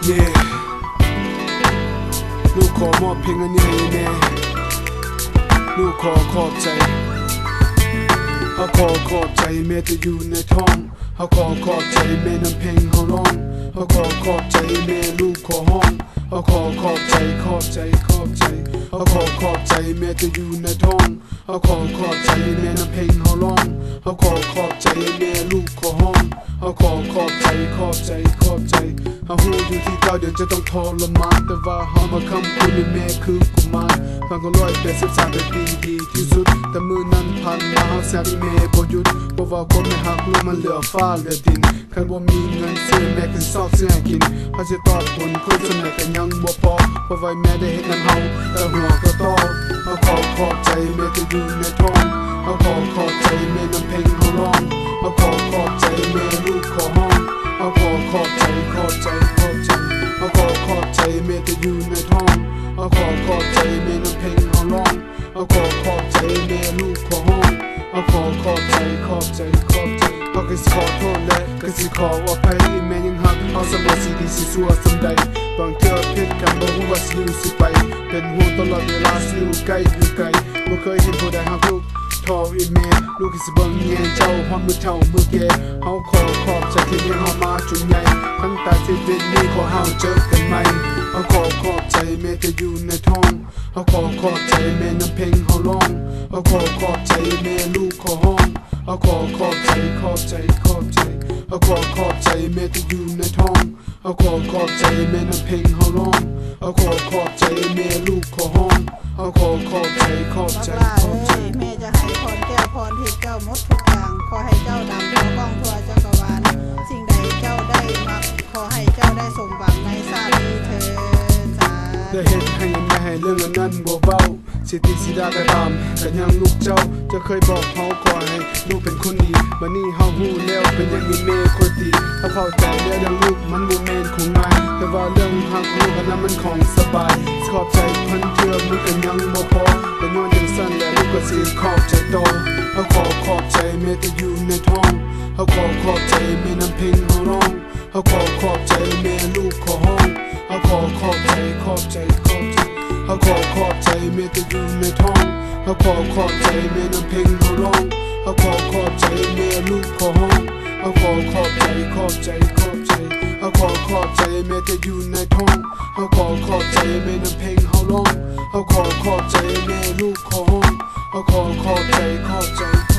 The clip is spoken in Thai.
yeah ลูกขอมอบเพลงอันนี้ให้แม่ลูกขอบใจเขาขอบใจแม่จะอยู่ในท้องเขาขอบใจแม่น้ำเพลงเขาร้องเขาขอบใจแม่ลูกขอห้องเขาขอบใจเขาขอบใจแม่จะอยู่ในท้องเขาขอบใจแม่น้ำเพลงเขาร้องเขาขอบใจแม่ลูกขอห้องเขาขอบใจเขาหูอยู่ที่เจ้าเดี๋ยวจะต้องทรมานแต่ว่าเขามาคำคุณในแม่คือกุมารฟังก็183เป็นปีดีที่สุดแต่มือนั้นผ่านมาเขาแซวที่แม่บ่หยุดเพราะว่าคนไม่หักลูกมันเหลือฟ้าเหลือดินคันว่ามีเงินซื้อแม่ขึ้นซอกซื้อให้กินเขาจะตอบผลคนสมัยกันยังบ่พอเพราะว่าแม่ได้เห็นน้ำเฮาแต่หัวก็ต่อเขาขอบใจแม่จะอยู่ในท้องเขาขอบใจแม่น้ำเพลงเขาร้องเขาขอบใจแม่ลูกขอห้องเขาขอบใจเขาขอบใจแม่จะอยู่ในท้องเขาขอบใจแม่น้ำเพลงเขาร้องเขาขอบใจแม่ลูกขอห้องเขาขอบใจเขาก็สิขอโทษและก็สิขออภัยแม่ยังหักเขาสมัยสิดีสิสัวสำใดบางเทื่อผิดกันบ่รู้ว่าสิอยู่สิไปเป็นห่วงตลอดเวลาสิอยู่ใกล้อยู่ไกลบ่เคยเห็นผู้ใดหักลูกทออีแม่ลูกสิเบิ่งแย่เจ้าฮอดมือเท่ามือแก่เขาขอบใจที่เลี้ยงเขามาจนใหญ่ทั้งตาที่เป็นนี้ขอเฮาเจอกันใหม่เขาขอบใจแม่จะอยู่ในท้องเขาขอบใจแม่น้ำเพลงเขาร้องเขาขอบใจแม่ลูกขอห้องเขาขอบใจเขาขอบใจแม่จะอยู่ในท้องเขาขอบใจแม่น้ำเพลงเขาร้องเขาขอบใจแม่ลูกขอห้องเขาขอบใจแม่จะให้พรแก้วพรทิพย์เจ้าหมดทุกอย่างขอให้เจ้าดำทั่วกล้องทั่วจักรวาลสิ่งใดเจ้าได้มักขอให้เจ้าได้สมหวังในชาตินี้เถิดจ้าได้เห็นให้แม่ให้เรื่องนั้นบ่เบาสิติสิดาก็ตามกันยังลูกเจ้าจะเคยบอกเขาขอให้ลูกเป็นคนดีบัดนี้เฮาฮู้แล้วเป็นยังมีแม่คนดีถ้าเข้าใจแล้วเรื่องลูกมันบ่แม่นของง่ายแต่ว่าเรื่องฮักลูกนั้นมันของสบายขอบใจพันเทื่อมันก็ยังบ่พอแต่ย้อนจังซั่นแล้วลูกก็สิขอบใจต่อเขาขอบใจแม่จะอยู่ในท้องเขาขอบใจแม่น้ำเพลงเขาร้องเขาขอบใจแม่ลูกขอห้องเขาขอบใจเขาขอบใจแม่จะอยู่ในท้องเขาขอบใจแม่น้ำเพลงเขาร้องเขาขอบใจแม่ลูกขอห้องเขาขอบใจเขาขอบใจแม่จะอยู่ในท้องเขาขอบใจแม่น้ำเพลงเขาร้องเขาขอบใจแม่ลูกขอห้องเขาขอบใจ